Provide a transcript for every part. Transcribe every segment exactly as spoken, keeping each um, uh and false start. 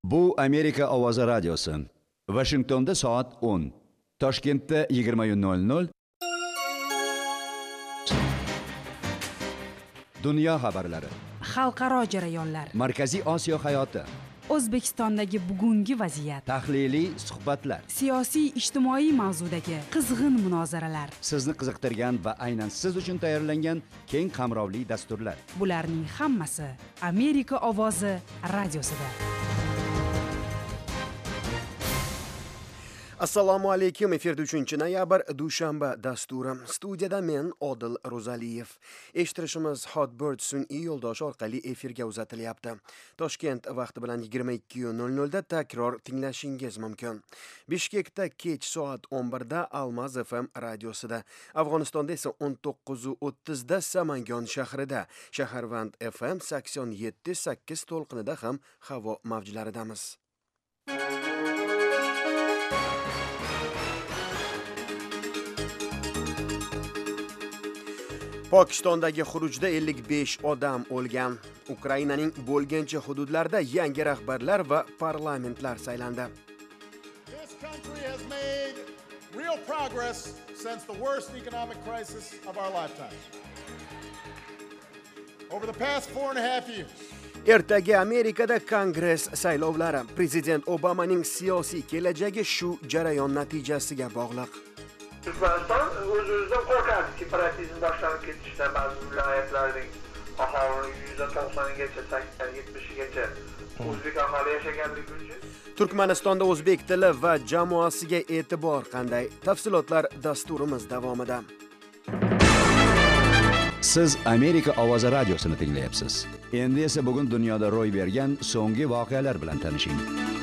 Bu Amerika ovozi radiosi. Washingtonda soat o'n, Toshkentda yigirma nol nol. Dunyo xabarlari. Xalqaro jarayonlar. Markaziy Osiyo hayoti. O'zbekistondagi bugungi vaziyat. Tahliliy suhbatlar. Siyosiy ijtimoiy mavzudagi qizg'in munozaralar. Sizni qiziqtirgan va aynan siz uchun tayyorlangan keng qamrovli dasturlar. Bularning hammasi Amerika ovozi radiosida. Assalomu alaykum. Efirda uchinchi noyabr dushanba dasturi. Studiyada men Odil Ro'zaliyev. Eshittirishimiz Hotbird sun'iy yo'ldosh orqali efirga uzatilyapti. Toshkent vaqti bilan yigirma ikki nol nol da takror tinglashingiz mumkin. Bishkekda kech soat o'n birda Almaz F M radiosida, Afg'onistonda esa o'n to'qqiz o'ttiz da Samangon shahrida, Shaharvand F M sakson yetti sakkiz to'lqinida ham havo mavjlaridamiz. Pokistondagi xurujda ellik besh odam o'lgan. Ukrainaning bo'lgancha hududlarida yangi rahbarlar va parlamentlar saylandi. This country has made real progress since the worst economic crisis of our lifetime. Over the past four and a half years. Ertaga Amerikada Kongress saylovlari. Prezident Obamaning siyosiy kelajagi shu jarayon natijasiga bog'liq. Turkmaniston o'z-o'zidan qo'rqadi separatizm boshlanib ketishidan. Ba'zi viloyatlarning aholining yuzda to'qsonigacha, sakson yetmishigacha o'zbek aholi yashaganligi uchun. Turkmanistonda o'zbek tili va jamoasiga e'tibor qanday? Tafsilotlar dasturimiz davomida. Siz Amerika ovozi radiosini tinglayapsiz. Endi esa bugun dunyoda ro'y bergan so'nggi voqealar bilan tanishing.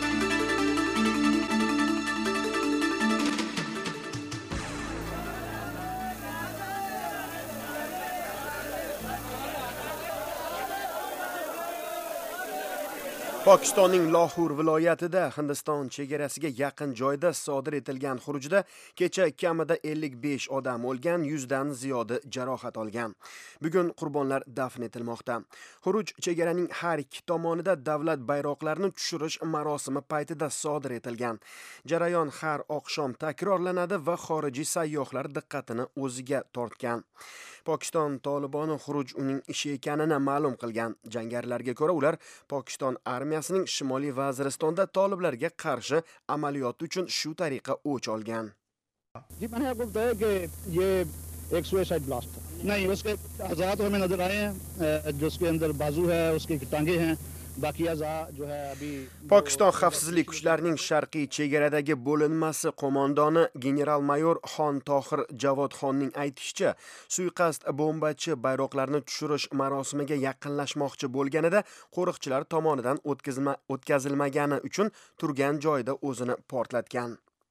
Pokistonning Lohur viloyatida Hindiston chegarasiga yaqin joyda sodir etilgan xurujda kecha kamida ellik besh odam o'lgan, yuzdan ziyodi jarohat olgan. Bugun qurbonlar dafn etilmoqda. Xuruj chegaraning har ikki tomonida davlat bayroqlarini tushirish marosimi paytida sodir etilgan. Jarayon har oqshom takrorlanadi va xorijiy sayyohlar diqqatini o'ziga tortgan. Pokiston Toliboni xuruj uning ishi ekanini ma'lum qilgan. Jangarilarga ko'ra, ular Pokiston armiyasining Shimoliy Vaziristonda toliblarga qarshi amaliyoti uchun shu tariqa o'ch olgan. जी मैंने आपको बताया कि ये एक suicide blast था। नहीं, उसके आज़ाद हमें नजर आए हैं, जो उसके अंदर बाजू है, उसकी टांगे हैं, बाकी आज़ा जो है अभी Pokiston xavfsizlik kuchlarining sharqiy chegaradagi bo'linmasi qo'mondoni general-mayor Xon Tohir Javodxonning aytishicha, suiqasd bombachi bayroqlarni tushirish marosimiga yaqinlashmoqchi bo'lganida qo'riqchilar tomonidan o'tkazilmagani uchun turgan joyida o'zini portlatgan.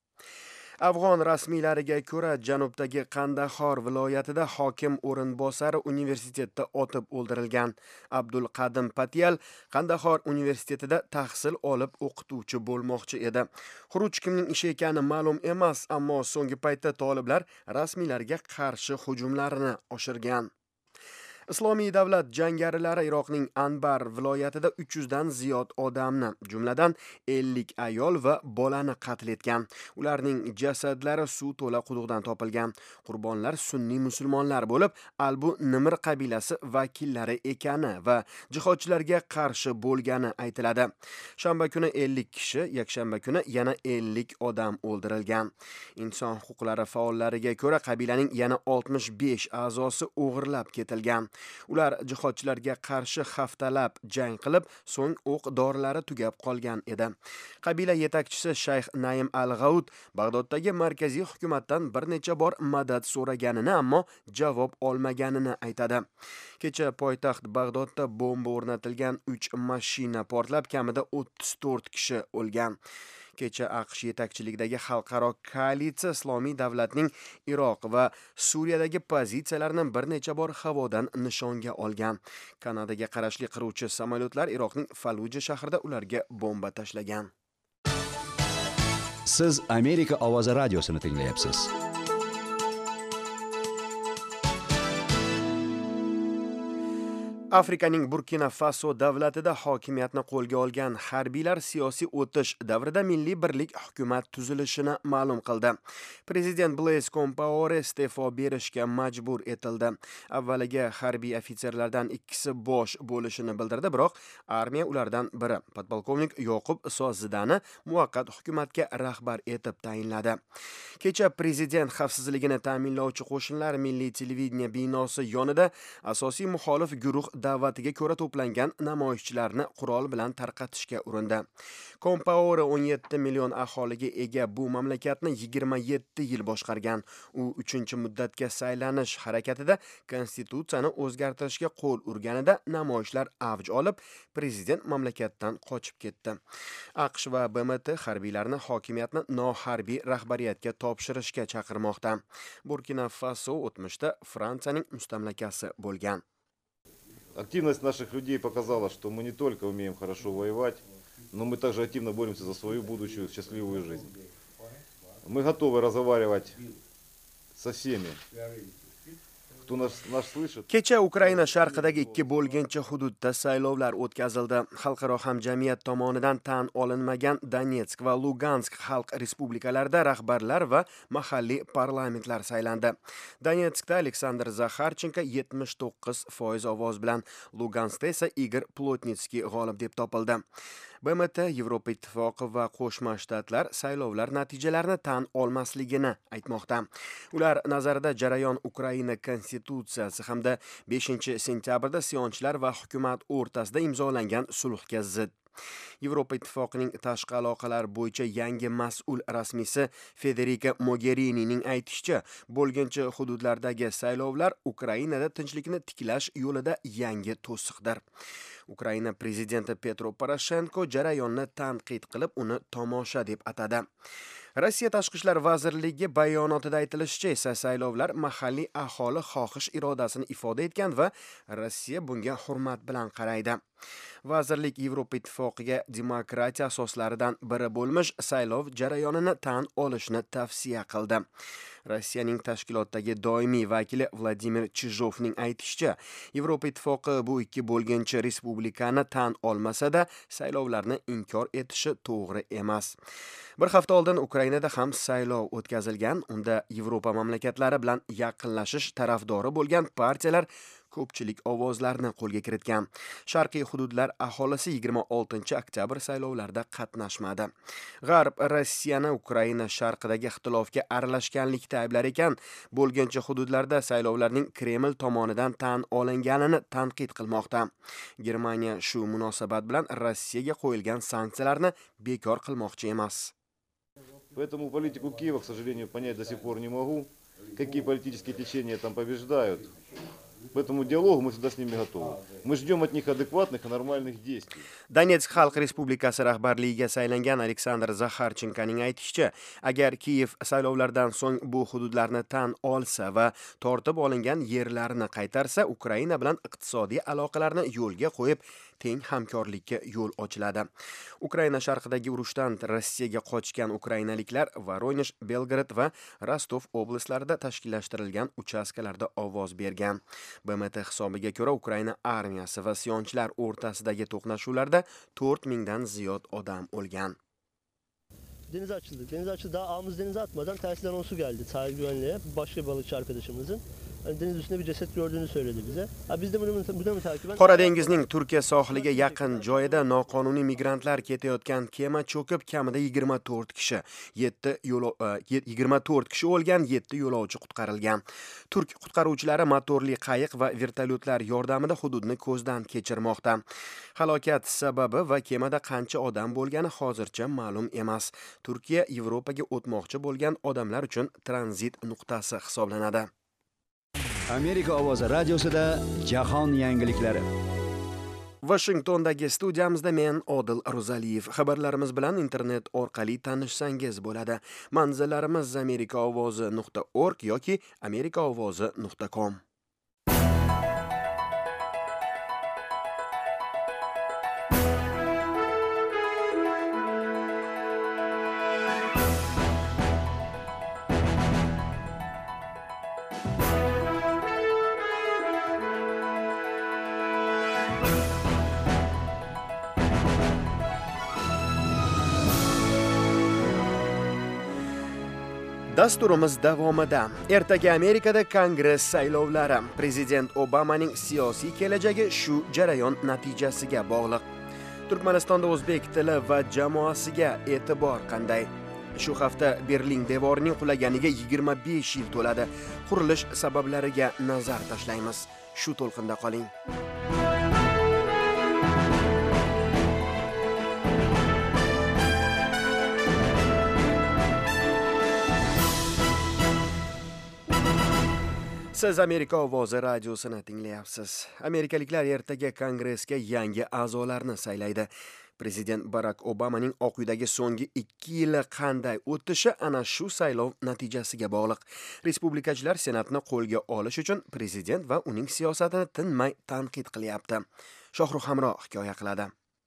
Afg'on rasmiylariga ko'ra, janubdagi Qandahor viloyatida hokim o'rinbosari universitetda otib o'ldirilgan. Abdul Qadim Patyal Qandahor universitetida tahsil olib o'qituvchi bo'lmoqchi edi. Xuruj kimning ishi ekani ma'lum emas, ammo so'nggi paytda toliblar rasmiylarga qarshi hujumlarini oshirgan. Islomiy davlat jangarilari Iroqning Anbar viloyatida uch yuz dan ziyod odamni, jumladan ellik ayol va bolani qatl etgan. Ularning jasadlari suv to'la quduqdan topilgan. Qurbonlar sunniy musulmonlar bo'lib, Albu Nimr qabilasi vakillari ekani va jihodchilarga qarshi bo'lgani aytiladi. Shanba kuni ellik kishi, yakshanba kuni yana ellik odam o'ldirilgan. Inson huquqlari faollariga ko'ra, qabilaning yana oltmish besh a'zosi o'g'irlab ketilgan. Ular jihodchilarga qarshi haftalab jang qilib, so'ng o'q dorilari tugab qolgan edi. Qabila yetakchisi Shayx Naim Al-G'aud Bag'doddagi markaziy hukumatdan bir necha bor madad so'raganini, ammo javob olmaganini aytadi. Kecha poytaxt Bag'dodda bomba o'rnatilgan uch mashina portlab, kamida o'ttiz to'rt kishi o'lgan. Kecha AQSh yetakchiligidagi xalqaro koalitsiya Islomiy davlatning Iroq va Suriyadagi pozitsiyalarini bir necha bor havodan nishonga olgan. Kanadaga qarashli qiruvchi samolyotlar Iroqning Falluja shahrida ularga bomba tashlagan. Siz Amerika ovozi radiosini tinglayapsiz. Afrikaning Burkina Faso davlatida hokimiyatni qo'lga olgan harbiylar siyosiy o'tish davrida milliy birlik hukumat tuzilishini ma'lum qildi. Prezident Blaise Compaoré iste'fo berishga majbur etildi. Avvaliga harbiy ofitserlardan ikkisi bosh bo'lishini bildirdi, biroq armiya ulardan biri, podpolkovnik Yoqub Sozidani muvaqqat hukumatga rahbar etib tayinladi. Kecha prezident xavfsizligini ta'minlovchi qo'shinlar milliy televideniya binosi yonida asosiy muxolif guruh da'vatiga ko'ra to'plangan namoyishchilarni qurol bilan tarqatishga urindi. Compaoré o'n yetti million aholiga ega bu mamlakatni yigirma yetti yil boshqargan. U uchinchi muddatga saylanish harakatida konstitutsiyani o'zgartirishga qo'l urganida namoyishlar avj olib, prezident mamlakatdan qochib ketdi. AQSh va B M T harbiylarni hokimiyatni noharbiy rahbariyatga topshirishga chaqirmoqda. Burkina Faso o'tmishda Fransiyaning mustamlakasi bo'lgan. Активность наших людей показала, что мы не только умеем хорошо воевать, но мы также активно боремся за свою будущую счастливую жизнь. Мы готовы разговаривать со всеми, кто нас, нас слышит. Kecha Ukraina sharqidagi ikki bo'lginchi hududda saylovlar o'tkazildi. Xalqaro hamjamiyat tomonidan tan olinmagan Donetsk va Lugansk xalq respublikalarida rahbarlar va mahalliy parlamentlar saylandi. Donetskda Aleksandr Zakharchenko yetmish to'qqiz foiz ovoz bilan, Luganskda esa Igor Plotnitskiy g'olib deb topildi. B M T, Yevropa Ittifoqi va Qo'shma Shtatlar saylovlar natijalarini tan olmasligini aytmoqda. Ular nazarida jarayon Ukraina konstitutsiyasi hamda beshinchi sentyabrda isyonchilar va hukumat o'rtasida imzolangan sulhga zid. Yevropa Ittifoqining tashqi aloqalar bo'yicha yangi mas'ul rasmiysi Federica Mogherinining aytishicha, bo'lginchi hududlardagi saylovlar Ukrainada tinchlikni tiklash yo'lida yangi to'siqdir. Ukraina prezidenti Petro Poroshenko jarayonni tanqid qilib, uni tomosha deb atadi. Rossiya Tashqi ishlar vazirligi bayonotida aytilishicha esa saylovlar mahalliy aholi xohish irodasini ifoda etgan va Rossiya bunga hurmat bilan qaraydi. Vazirlik Yevropa Ittifoqiga demokratiya asoslaridan biri bo'lmish saylov jarayonini tan olishni tavsiya qildi. Rossiyaning tashkilotdagi doimiy vakili Vladimir Chizhovning aytishicha, Yevropa Ittifoqi bu ikki bo'lginchi respublikani tan olmasa-da, saylovlarni inkor etishi to'g'ri emas. Bir hafta oldin Ukrainada ham saylov o'tkazilgan. Unda Yevropa mamlakatlari bilan yaqinlashish tarafdori bo'lgan partiyalar ko'pchilik ovozlarni qo'lga kiritgan. Sharqiy hududlar aholisi yigirma oltinchi oktyabr saylovlarida qatnashmadi. G'arb Rossiyani Ukraina sharqidagi ixtilofga aralashganlikda ayblar ekan, bo'lginchi hududlarda saylovlarning Kreml tomonidan tan olinganini tanqid qilmoqda. Germaniya shu munosabat bilan Rossiyaga qo'yilgan sanksiyalarni bekor qilmoqchi emas. Поэтому политику Киева, к сожалению, понять до сих пор не могу, какие политические течения там побеждают. К этому диалогу мы всегда с ними готовы. Мы ждем от них адекватных и нормальных действий. Donetsk Xalq Respublikasi rahbarligiga saylangan Aleksandr Zakharchenkoning aytishicha, agar Kiyev saylovlardan so'ng bu hududlarni tan olsa va tortib olingan yerlarni qaytarsa, Ukraina bilan iqtisodiy aloqalarni yo'lga qo'yib, teng hamkorlikka yo'l ochiladi. Ukraina sharqidagi urushdan Rossiyaga qochgan ukrainaliklar Voronezh, Belgorod va Rostov oblastlarida tashkillashtirilgan uchastkalarda ovoz bergan. B M T hisobiga ko'ra, Ukraina armiyasi va isyonchilar o'rtasidagi to'qnashuvlarda to'rt mingdan ziyod odam o'lgan. Denize açıldık. Denize açıldı. Daha ağımız denize atmadan tersinden on su geldi sahil güvenliğe. Başka bir balıkçı arkadaşımızın. Yani deniz üstünde bir ceset gördüğünü söyledi bize. Ha, biz de bunu, bunu takiben... Qora dengizning Turkiya sohiliga yaqin joyida noqonuniy migrantlar ketayotgan kema cho'kib, kamida yigirma to'rt kishi, yetti yigirma to'rt kishi o'lgan, yetti yo'lovchi qutqarilgan. Turk qutqaruvchilari motorli qayiq va vertolyotlar yordamida hududni ko'zdan kechirmoqda. Halokat sababi va kemada qancha odam bo'lgani hozircha ma'lum emas. Turkiya Yevropaga o'tmoqchi bo'lgan odamlar uchun tranzit nuqtasi hisoblanadi. Amerika ovozi radiosida jahon yangiliklari. Washingtondagi studiyamizda men Odil Ro'zaliyev. Xabarlarimiz bilan internet orqali tanishsangiz bo'ladi. Manzillarimiz amerika ovozi nuqta org yoki amerika ovozi nuqta com. Dasturimiz davomida ertaga Amerikada Kongress saylovlari, prezident Obamaning siyosiy kelajagi shu jarayon natijasiga bog'liq. Turkmanistonda o'zbek tili va jamoasiga e'tibor qanday? Shu hafta Berlin devorining qulaganiga yigirma besh yil to'ladi. Qurilish sabablariga nazar tashlaymiz. Shu to'lqinda qoling. Siz Amerika ovozi radiosini tinglayapsiz. Amerikaliklar ertaga Kongressga yangi a'zolarni saylaydi. Prezident Barack Obamaning Oq uydagi so'nggi ikki yili qanday o'tishi ana shu saylov natijasiga bog'liq. Respublikachilar Senatni qo'lga olish uchun prezident va uning siyosatini tinmay tanqid qilyapti. Shohruh Hamro hikoya qiladi.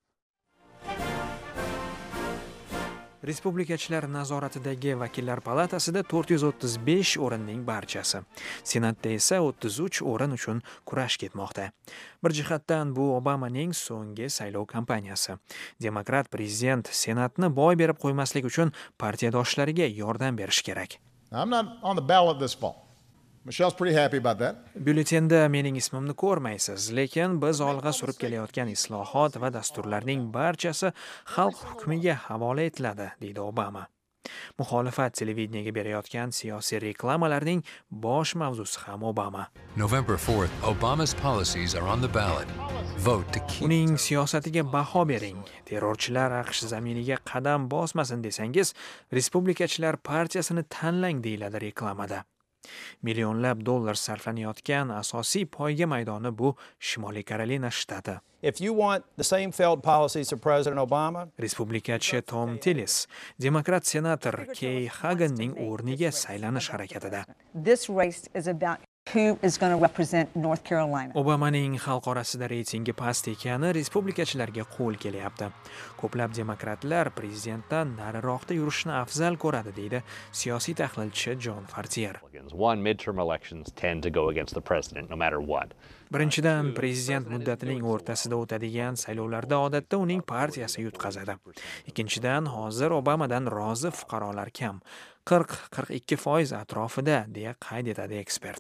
Respublikachilar nazoratidagi vakillar palatasida to'rt yuz o'ttiz besh o'rinning barchasi. Senatda esa o'ttiz uch o'rin uchun kurash ketmoqda. Bir jihatdan bu Obamaning so'nggi saylov kampaniyasi. Demokrat prezident Senatni boy berib qo'ymaslik uchun partiyadoshlariga yordam berish kerak. I'm not on the ballot this fall. Michelle's pretty happy about that. Byulletenda mening ismimni ko'rmaysiz, lekin biz olg'a surib kelayotgan islohot va dasturlarning barchasi xalq hukmiga havola etiladi, deydi Obama. Muxolifat televideniyaga berayotgan siyosiy reklamalarning bosh mavzusi ham Obama. November fourth, Obama's policies are on the ballot. Vote to keep. Uning siyosatiga baho bering. Terrorchilar AQSh zaminiga qadam bosmasin desangiz, Respublikachilar partiyasini tanlang, deyiladi reklamada. Millionlab dollar sarflanayotgan asosiy poyga maydoni bu Shimoliy Karolina shtati. If you want the same failed policies of President Obama, Respublikachi Tom Tillis, demokrat senator Kay Haganning o'rniga saylanish harakatida. This race is about who is going to represent North Carolina. Obamaning xalq orasida reytingi past ekani respublikachilarga qo'l kelyapti. Ko'plab demokratlar prezidentdan nariroqda yurishni afzal ko'radi, deydi siyosiy tahlilchi John Fortier. One, midterm elections tend to go against the president no matter what. Birinchidan, prezident muddatining o'rtasida o'tadigan saylovlarda odatda uning partiyasi yutqazadi. Ikkinchidan, hozir Obamadan rozi fuqarolar kam. qirq qirq ikki foiz atrofida, deya qayd etadi ekspert.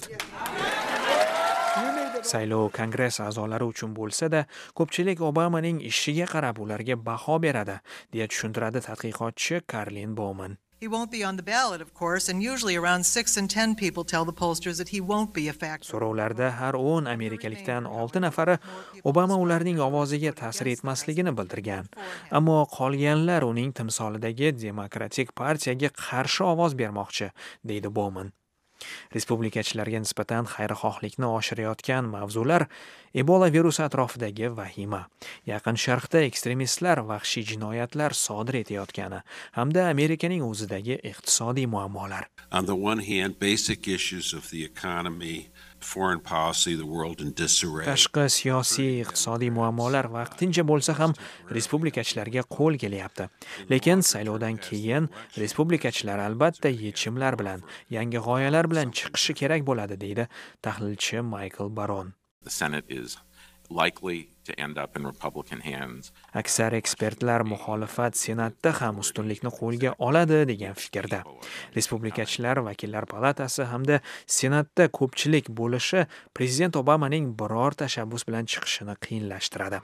Saylov Kongress a'zolari uchun bo'lsa-da, ko'pchilik Obamaning ishiga qarab ularga baho beradi, deya tushuntiradi tadqiqotchi Karlin Bowman. He won't be on the ballot, of course, and usually around six in ten people tell the pollsters that he won't be a factor. So'rovlarda har o'n amerikalikdan olti nafari Obama ularning ovoziga ta'sir etmasligini bildirgan. Ammo qolganlar uning timsolidagi Demokratik partiyaga qarshi ovoz bermoqchi, deydi Bowman. Respublikachilarga nisbatan xayrixohlikni oshirayotgan mavzular Ebola virusi atrofidagi vahima, Yaqin Sharqda ekstremistlar vahshiy jinoyatlar sodir etayotgani hamda Amerikaning o'zidagi iqtisodiy muammolar. On the one hand, basic issues of the economy, foreign policy, the world in disarray. Tashqi siyosiy iqtisodiy muammolar vaqtincha bo'lsa ham respublikachilarga qo'l kelyapti. Lekin saylovdan keyin respublikachilar albatta yechimlar bilan, yangi g'oyalar bilan chiqishi kerak bo'ladi, deydi tahlilchi Michael Baron. The Senate is likely to end up in Republican hands. Aksar ekspertlar muxolifat Senatda ham ustunlikni qo'lga oladi degan fikrda. Respublikachilar vakillar palatasi hamda Senatda ko'pchilik bo'lishi prezident Obamaning biror tashabbus bilan chiqishini qiyinlashtiradi.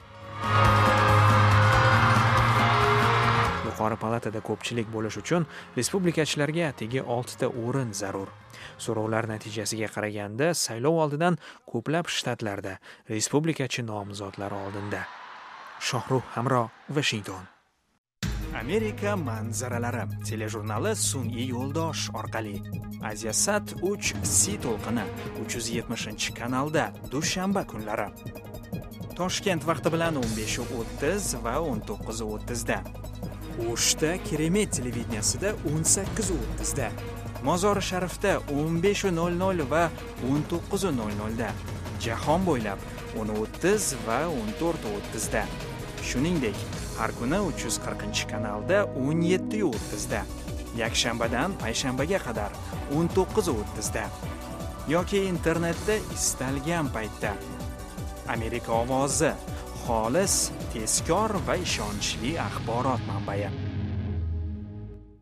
Yuqori palatada ko'pchilik bo'lish uchun respublikachilarga atigi oltita o'rin zarur. So'rovlar natijasiga qaraganda saylov oldidan ko'plab shtatlarda respublikachi nomzodlar oldinda. Shohruh Hamro, Washington. Amerika manzaralari telejurnali sun'iy yo'ldosh orqali Asiasat uch C to'lqini uch yuz yetmishinchi kanalda dushanba kunlari. Toshkent vaqti bilan o'n besh o'ttiz va o'n to'qqiz o'ttiz da. O'shda Keremet televideniyasida o'n sakkiz o'ttiz da. Mozori Sharifda o'n besh nol nol va o'n to'qqiz nol nol da. Jahon bo'ylab o'n o'ttiz va o'n to'rt o'ttiz da. Shuningdek, har kuni uch yuz qirqinchi kanalda o'n yetti o'ttiz da. Yakshanbadan payshanbaga qadar o'n to'qqiz o'ttiz da. Yoki internetda istalgan paytda. Amerika ovozi, xolis, tezkor va ishonchli axborot manbai.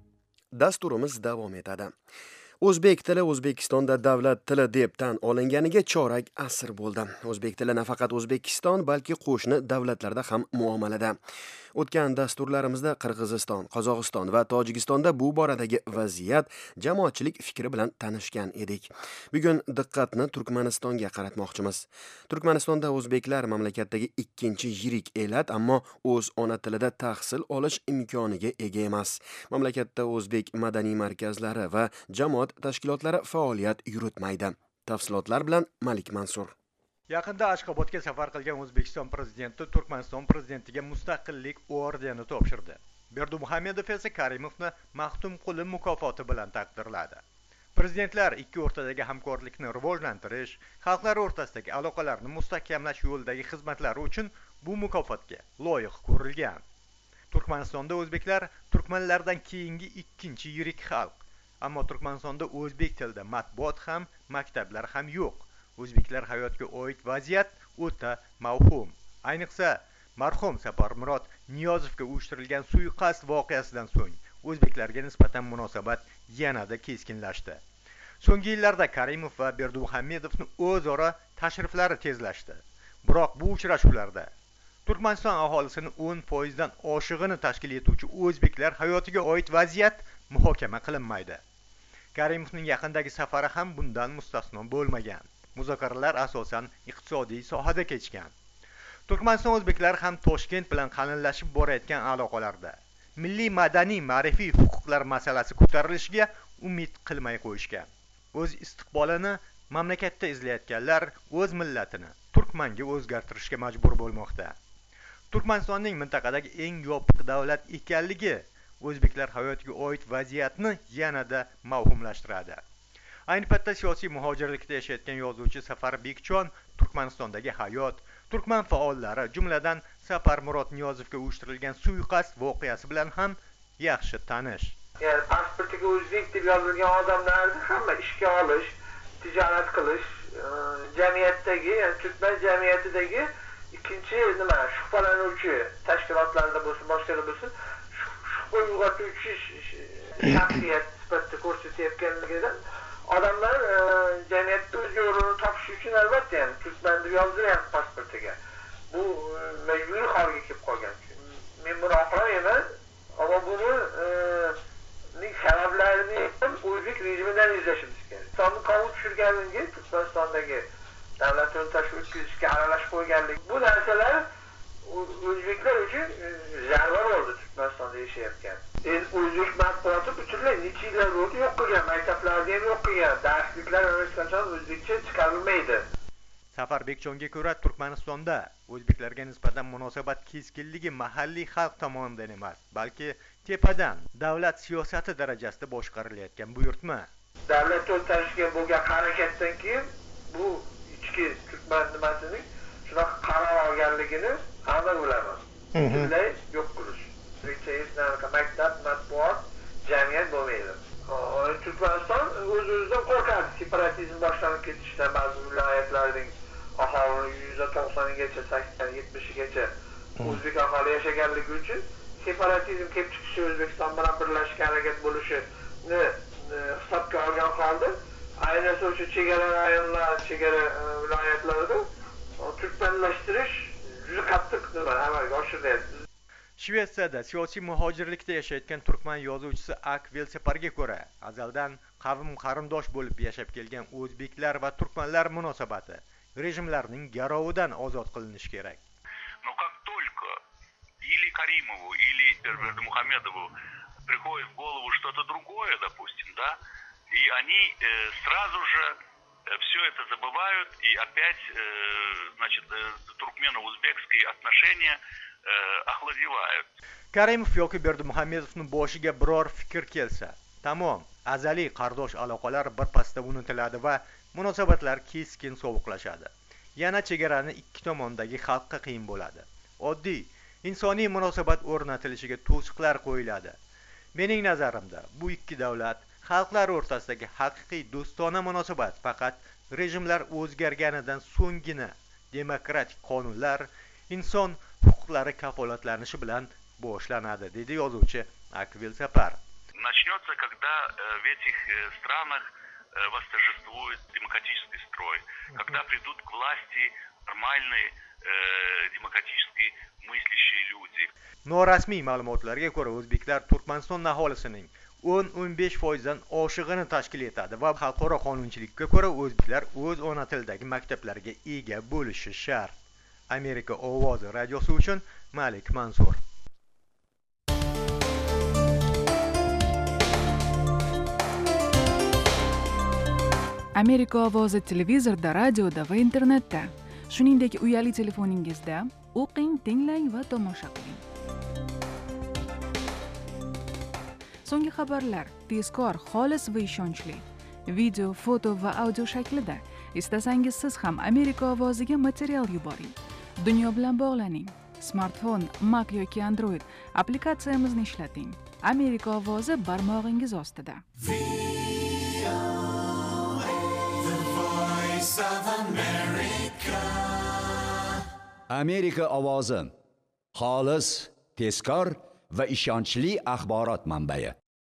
Dasturimiz davom etadi. O'zbek tili O'zbekistonda davlat tili deb tan olinganiga chorak asr bo'ldi. O'zbek tili nafaqat O'zbekiston, balki qo'shni davlatlarda ham muomalada. O'tgan dasturlarimizda Qirg'iziston, Qozog'iston va Tojikistonda bu boradagi vaziyat, jamoatchilik fikri bilan tanishgan edik. Bugun diqqatni Turkmanistonga qaratmoqchimiz. Turkmanistonda o'zbeklar mamlakatdagi ikkinchi yirik elat, ammo o'z ona tilida tahsil olish imkoniga ega emas. Mamlakatda o'zbek madaniy markazlari va jamoat tashkilotlari faoliyat yuritmaydi. Tafsilotlar bilan Malik Mansur. Yaqinda Ashxobodga safar qilgan O'zbekiston prezidenti Turkmaniston prezidentiga mustaqillik ordeni topshirdi. Berdimuhamedov esa Karimovni Maxtum Quli mukofoti bilan taqdirladi. Prezidentlar ikki o'rtadagi hamkorlikni rivojlantirish, xalqlar o'rtasidagi aloqalarni mustahkamlash yo'lidagi xizmatlari uchun bu mukofotga loyiq ko'rilgan. Turkmanistonda o'zbeklar turkmanlardan keyingi ikkinchi yirik xalq. Ammo Turkmanistonda o'zbek tilida matbuot ham, maktablar ham yo'q. O'zbeklar hayotiga oid vaziyat o'ta mavhum. Ayniqsa, marhum Saparmurod Niyozovga uyushtirilgan suiqasd voqeasidan so'ng o'zbeklarga nisbatan munosabat yanada keskinlashdi. So'nggi yillarda Karimov va Berdimuhamedovning o'zaro tashriflari tezlashdi. Biroq bu uchrashuvlarda Turkmaniston aholisining o'n foiz dan oshig'ini tashkil etuvchi o'zbeklar hayotiga oid vaziyat muhokama qilinmaydi. Karimovning yaqindagi safari ham bundan mustasno bo'lmagan. Muzokaralar asosan iqtisodiy sohada kechgan. Turkmaniston o'zbeklari ham Toshkent bilan qalinlashib borayotgan aloqalarda milliy madaniy ma'rifiy huquqlar masalasi ko'tarilishiga umid qilmay qo'yishgan. O'z istiqbolini mamlakatda izlayotganlar o'z millatini turkmanga o'zgartirishga majbur bo'lmoqda. Turkmanistonning mintaqadagi eng yopiq davlat ekanligi o'zbeklar hayotiga oid vaziyatni yanada mavhumlashtiradi. Ayni paytda siyosiy muhojirlikda yashayotgan yozuvchi Safar Bekchon Turkmanistondagi hayot, turkman faollari, jumladan Saparmurod Niyozovga uyushtirilgan suiqasd voqeasi bilan ham yaxshi tanish. Yani pasportiga o'zbek deb yozilgan odamlarni hamma ishga olish, tijorat qilish, jamiyatdagi, yani turkman jamiyatidagi ikkinchi nima, shubhalanuvchi tashkilotlarda bo'lsin, boshqada bo'lsin, shubha uyg'otuvchi shaxsiyat sifatida ko'rsatayotganligidan odamlar jamiyatda o'z yo'lini topish uchun albatta yani turkman deb yozdiryapti pasportiga. Bu majburiy holga kelib qolgan. Men buni oqlamayman, ammo buni sabablarini o'zbek rejimidan izlashimiz kerak. Islomni qonun tushirganligi, Turkmanistondagi davlatni tashkil etishga aralashib qo'yganlik, bu narsalar o'zbeklar uchun zarba bo'ldi Turkmanistonda yashayotgan. Endi o'zbek matbuoti butunlay necha yillar bo'ldi yo'q qilgan, maktablarda ham yo'q qilgan, darsliklar hech qachon o'zbekcha chiqarilmaydi. Safar Bekchonga ko'ra Turkmanistonda o'zbeklarga nisbatan munosabat keskinligi mahalliy xalq tomonidan emas, balki tepadan davlat siyosati darajasida boshqarilayotgan buyurtma. Davlat o'rtasida bo'lgan harakatdan keyin bu ichki turkman nimasining shunaqa qaror olganligini hamma biladi. Butunlay yo'q qilish. Maktab, matbuot, jamiyat bo'lmaydi. Turkmaniston o'z-o'zidan qo'rqadi. Separatizm boshlanib ketishidan ba'zi viloyatlarning aholi yuz to'qsonigacha, sakson yetmishigacha o'zbek aholi yashaganligi uchun separatizm kelib chiqishi, O'zbekiston bilan birlashishga harakat bo'lishini hisobga olgan holda, ayniqsa o'sha chegara rayonlar, chegara viloyatlarda turkmanlashtirish juda qattiq amalga oshirilyapti. Shvetsiyada siyosiy muhojirlikda yashayotgan turkman yozuvchisi Ak Velseparga ko'ra, azaldan qavm qarindosh bo'lib yashab kelgan o'zbeklar va turkmanlar munosabati rejimlarning garovidan ozod qilinishi kerak. Но как только или Каримову, или Бердымухамедову приходит в голову что-то другое, допустим, да, и они э, сразу же э, все это забывают, и опять, э, значит, э, туркмено-узбекские отношения axlazivayat. Karimov yoki Berdimuhamedovning boshiga biror fikr kelsa, tamom, azaliy qardosh aloqalar birpasda unutiladi va munosabatlar keskin sovuqlashadi. Yana chegarani ikki tomondagi xalqqa qiyin bo'ladi. Oddiy insoniy munosabat o'rnatilishiga to'siqlar qo'yiladi. Mening nazarimda, bu ikki davlat xalqlar o'rtasidagi haqiqiy do'stona munosabat faqat rejimlar o'zgarganidan so'nggina demokratik qonunlar, inson huquqlari kafolatlanishi bilan boshlanadi, dedi yozuvchi Ak Velseparg. начнется, когда в этих странах восторжествует демократический строй, когда придут к власти нормальные demokratik мыслящие люди. Norasmiy ma'lumotlarga ko'ra, o'zbeklar Turkmaniston aholisining o'n o'n besh foizdan oshig'ini tashkil etadi va xalqaro qonunchilikka ko'ra o'zbeklar o'z ona tilidagi maktablarga ega bo'lishi shart. Amerika ovozi radiosi uchun Malik Mansur. Amerika ovozi televizorda, radioda va internetda, shuningdek uyali telefoningizda o'qing, tinglang va tomosha qiling. So'nggi xabarlar tezkor, xolis va ishonchli. Video, foto va audio shaklida. Istasangiz siz ham Amerika ovoziga material yuboring. Dunyo bilan bog'laning. Smartfon, Mac yoki Android applikatsiyamizni ishlating. Amerika ovozi barmog'ingiz ostida. Amerika ovozi. Xolis, tezkor va ishonchli axborot manbai.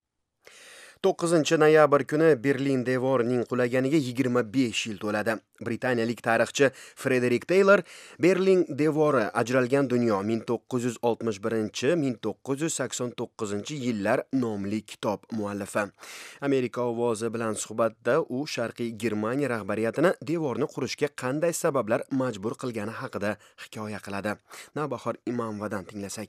to'qqizinchi noyabr kuni Berlin devorining qulaganiga yigirma besh yil to'ladi. Britaniyalik tarixchi Frederik Taylor Berlin devori ajralgan dunyo ming to'qqiz yuz oltmish birinchi - ming to'qqiz yuz sakson to'qqizinchi yillar nomli kitob muallifi. Amerika ovozi bilan suhbatda u Sharqiy Germaniya rahbariyatini devorni qurishga qanday sabablar majbur qilgani haqida hikoya qiladi. Navbahor Imomovadan tinglasak.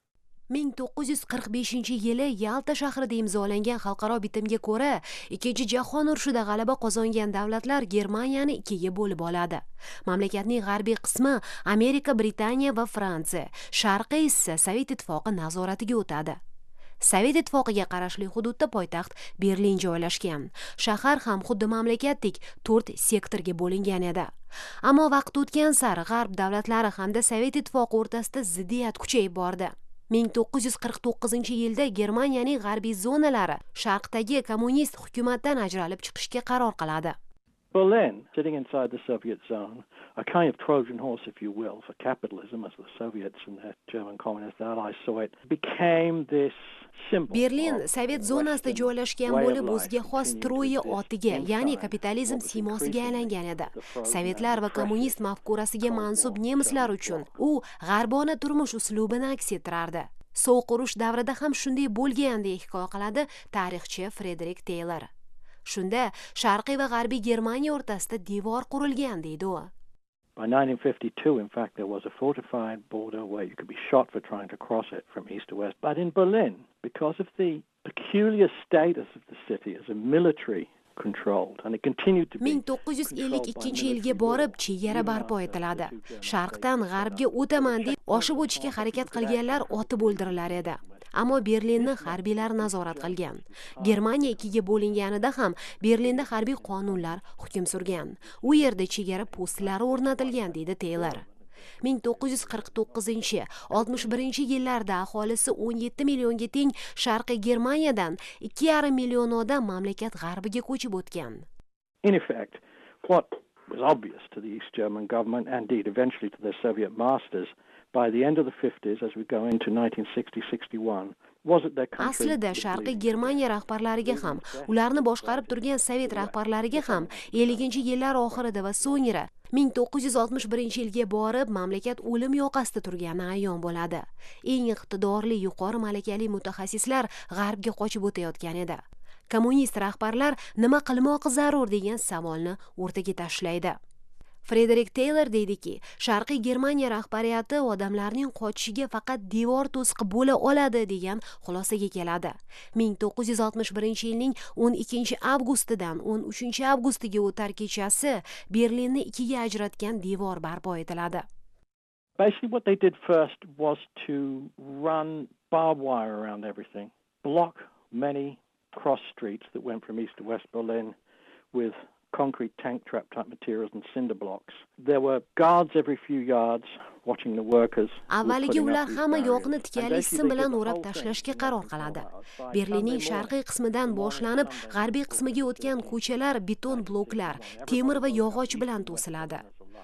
ming to'qqiz yuz qirq beshinchi yili Yalta shahrida imzolangan xalqaro bitimga ko'ra, Ikkinchi jahon urushida g'alaba qozongan davlatlar Germaniyani ikkiga bo'lib oladi. Mamlakatning g'arbiy qismi Amerika, Britaniya va Fransiya, sharqi esa Sovet ittifoqi nazoratiga o'tadi. Sovet ittifoqiga qarashli hududda poytaxt Berlin joylashgan. Shahar ham xuddi mamlakatdek to'rt sektorga bo'lingan edi. Ammo vaqt o'tgan sari g'arb davlatlari hamda Sovet ittifoqi o'rtasida ziddiyat kuchayib bordi. ming to'qqiz yuz qirq to'qqizinchi yilda Germaniyaning g'arbiy zonalari sharqdagi kommunist hukumatdan ajralib chiqishga qaror qiladi. Berlin, sitting inside the Soviet zone, a kind of Trojan horse, if you will, for capitalism, as the Soviets and their German communist allies saw it, became this Berlin Sovet zonasida joylashgan bo'lib, o'ziga xos Troya otiga, ya'ni kapitalizm siymosiga aylangan edi. Sovetlar va kommunist mafkurasiga mansub nemislar uchun u g'arbona turmush uslubini aks ettirardi. Sovuq urush davrida ham shunday bo'lgan deya hikoya qiladi tarixchi Frederik Taylor. Shunda sharqiy va g'arbiy Germaniya o'rtasida devor qurilgan deydi u. By nineteen fifty-two, in fact, there was a fortified border where you could be shot for trying to cross it from east to west. But in Berlin, because of the peculiar status of the city as a military controlled, and it continued to be. ming to'qqiz yuz ellik ikkinchi yilga borib chegara barpo etiladi. Sharqdan g'arbga o'taman deb oshib o'tishga harakat qilganlar otib o'ldirilar edi. Ammo Berlinni harbiylar nazorat qilgan. Germaniya ikkiga bo'linganida ham Berlinda harbiy qonunlar hukm surgan. U yerda chegara postlari o'rnatilgan deydi Taylor. ming to'qqiz yuz qirq to'qqizinchi - oltmish birinchi yillarda aholisi o'n yetti millionga teng Sharqiy Germaniyadan ikki yarim million odam mamlakat g'arbiga ko'chib o'tgan. In effect, what was obvious to the East German government and indeed eventually to their Soviet masters by the end of the fifties as we go into nineteen sixty sixty-one was that their country Aslida Sharqiy Germaniya rahbarlariga ham, ularni boshqarib turgan Sovet rahbarlariga ham ellinchi yillar oxirida va so'ngra ming to'qqiz yuz oltmish birinchi yilga borib mamlakat o'lim yoqasida turgani ayon bo'ladi. Eng iqtidorli yuqori malakali mutaxassislar g'arbga qochib o'tayotgan edi. Kommunist rahbarlar nima qilmoqi zarur degan savolni o'rtaga tashlaydi. Frederik Taylor deydiki, Sharqiy Germaniya rahbariyati odamlarning qochishiga faqat devor to'siq bo'la oladi degan xulosaga keladi. ming to'qqiz yuz oltmish birinchi yilning o'n ikkinchi avgustidan o'n uchinchi avgustiga o'tar kechasi Berlinni ikkiga ajratgan devor barpo etiladi. Basically what they did first was to run barbed wire around everything, block many cross streets that went from east to west Berlin with concrete tank trap type materials and cinder blocks. There were guards every few yards watching the workers. Avvaliga ular hamma yoqni tikali sim bilan o'rab tashlashga qaror qiladi. Berlinning sharqiy qismidan boshlanib, g'arbiy qismiga o'tgan ko'chalar beton bloklar, temir va yog'och bilan to'siladi.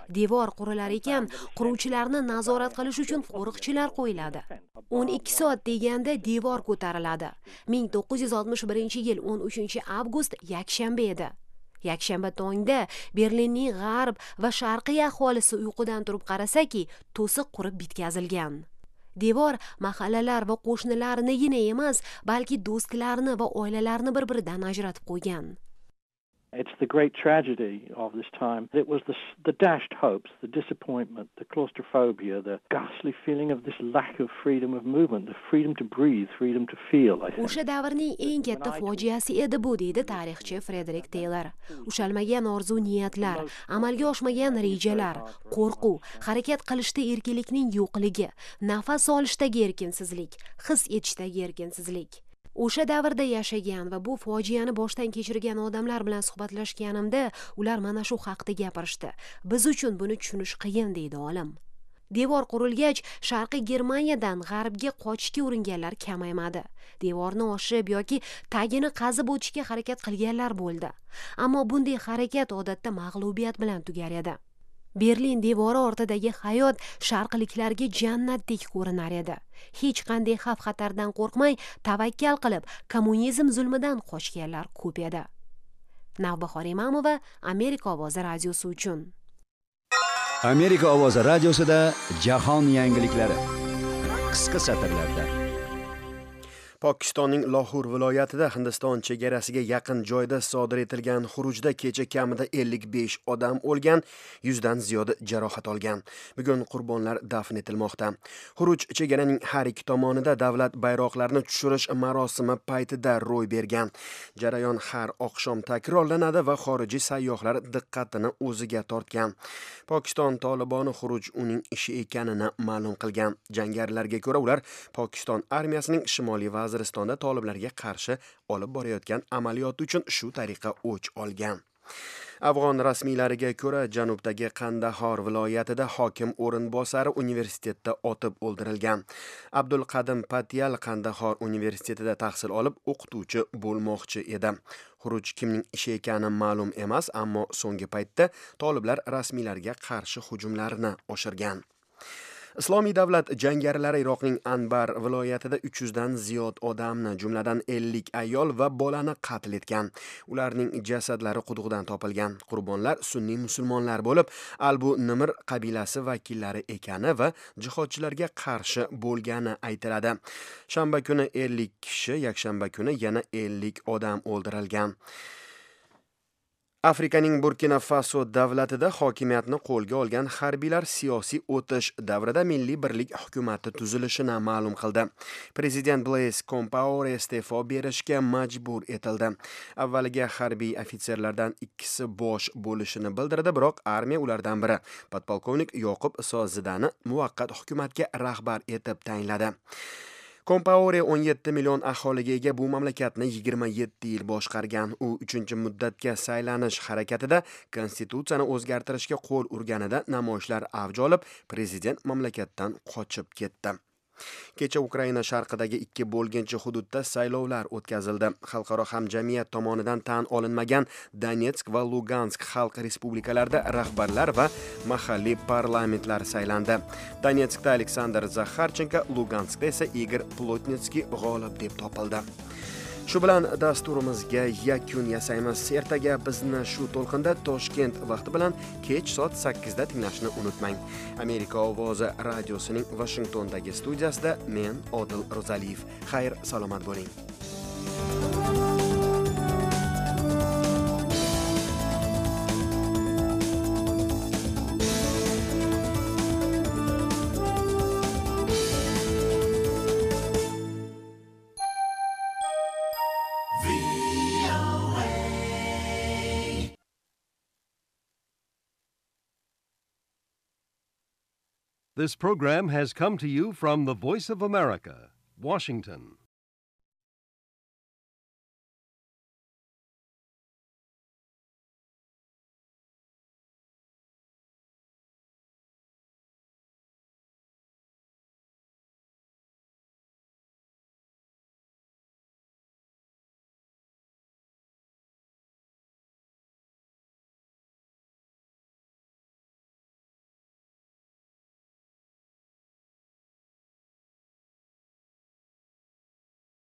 Devor qurilar ekan, quruvchilarni nazorat qilish uchun qo'riqchilar qo'yiladi. o'n ikki soat deganda devor ko'tariladi. ming to'qqiz yuz oltmish birinchi yil o'n uchinchi avgust yakshanba edi. Yakshanba tongda Berlinning g'arb va sharqiy aholisi uyqudan turib qarasaki, to'siq qurib bitkazilgan. Devor mahallalar va qo'shnilarnigina emas, balki do'stlarni va oilalarni bir-biridan ajratib qo'ygan. It's the great tragedy of this time. It was the, the dashed hopes, the disappointment, the claustrophobia, the ghastly feeling of this lack of freedom of movement, the freedom to breathe, freedom to feel, I think. O'sha davrning eng katta fojiasi edi bu, deydi tarixchi Frederick Taylor. Ushalmagan orzu niyatlar, amalga oshmagan rejalar, qo'rquv, harakat qilishda erkinlikning yo'qligi, nafas olishdagi erkinsizlik, his etishdagi erkinsizlik. O'sha davrda yashagan va bu fojiani boshdan kechirgan odamlar bilan suhbatlashganimda, ular mana shu haqda gapirishdi. Biz uchun buni tushunish qiyin, deydi olim. Devor qurilgach, sharqiy Germaniyadan g'arbga qochishga uringanlar kamaymadi. Devorni oshib yoki tagini qazib o'tishga harakat qilganlar bo'ldi. Ammo bunday harakat odatda mag'lubiyat bilan tugar edi. Berlin devori ortidagi hayot sharqliklarga jannatdek ko'rinar edi. Hech qanday xavf-xatardan qo'rqmay, tavakkal qilib, kommunizm zulmidan qochganlar ko'p edi. Navbahor Imamova, Amerika ovozi radiosi uchun. Amerika ovozi radiosida jahon yangiliklari. Qisqa satrlarda. Pokistonning Lohur viloyatida Hindiston chegarasiga yaqin joyda sodir etilgan xurujda kecha kamida ellik besh odam o'lgan, yuzdan ziyodi jarohat olgan. Bugun qurbonlar dafn etilmoqda. Xuruj chegaraning har ikki tomonida davlat bayroqlarini tushirish marosimi paytida ro'y bergan. Jarayon har oqshom takrorlanadi va xorijiy sayyohlar diqqatini o'ziga tortgan. Pokiston Toliboni xuruj uning ishi ekanini ma'lum qilgan. Jangarilarga ko'ra ular Pokiston armiyasining shimoliy Vaziristonda toliblarga qarshi olib borayotgan amaliyot uchun shu tariqa o'ch olgan. Afg'on rasmiylariga ko'ra, janubdagi Qandahor viloyatida hokim o'rinbosari universitetda otib o'ldirilgan. Abdul Qadim Patiyal Qandahor universitetida tahsil olib, o'qituvchi bo'lmoqchi edi. Xuruj kimning ishi ekani ma'lum emas, ammo so'nggi paytda toliblar rasmiylarga qarshi hujumlarini oshirgan. Islomiy davlat jangarilari Iroqning Anbar viloyatida uch yuz dan ziyod odamni, jumladan ellik ayol va bolani qatl etgan. Ularning jasadlari quduqdan topilgan. Qurbonlar sunniy musulmonlar bo'lib, Albu Nimr qabilasi vakillari ekani va jihodchilarga qarshi bo'lgani aytiladi. Shanba kuni ellik kishi, yakshanba kuni yana ellik odam o'ldirilgan. Afrikaning Burkina Faso davlatida hokimiyatni qo'lga olgan harbiylar siyosiy o'tish davrida milliy birlik hukumati tuzilishini ma'lum qildi. Prezident Blaise Compaoré iste'fo berishga majbur etildi. Avvaliga harbiy ofitserlardan ikkisi bosh bo'lishini bildirdi, biroq armiya ulardan biri, podpolkovnik Yoqub Sozidani muvaqqat hukumatga rahbar etib tayinladi. Compaoré o'n yetti million aholiga ega bu mamlakatni yigirma yetti yil boshqargan. U uchinchi muddatga saylanish harakatida konstitutsiyani o'zgartirishga qo'l urganida namoyishlar avj olib, prezident mamlakatdan qochib ketdi. Kecha Ukraina sharqidagi ikki bo'lginchi hududda saylovlar o'tkazildi. Xalqaro hamjamiyat tomonidan tan olinmagan Donetsk va Lugansk xalq respublikalarida rahbarlar va mahalliy parlamentlar saylandi. Donetskda Aleksandr Zakharchenko, Luganskda esa Igor Plotnitskiy g'olib deb topildi. Shu bilan dasturimizga yakun yasaymiz. Ertaga bizni shu to'lqinda Toshkent vaqti bilan kech soat sakkizda tinglashni unutmang. Amerika ovozi radiosining Washingtondagi studiyasida men Odil Rozaliyev. Xayr, salomat bo'ling. This program has come to you from the Voice of America, Washington.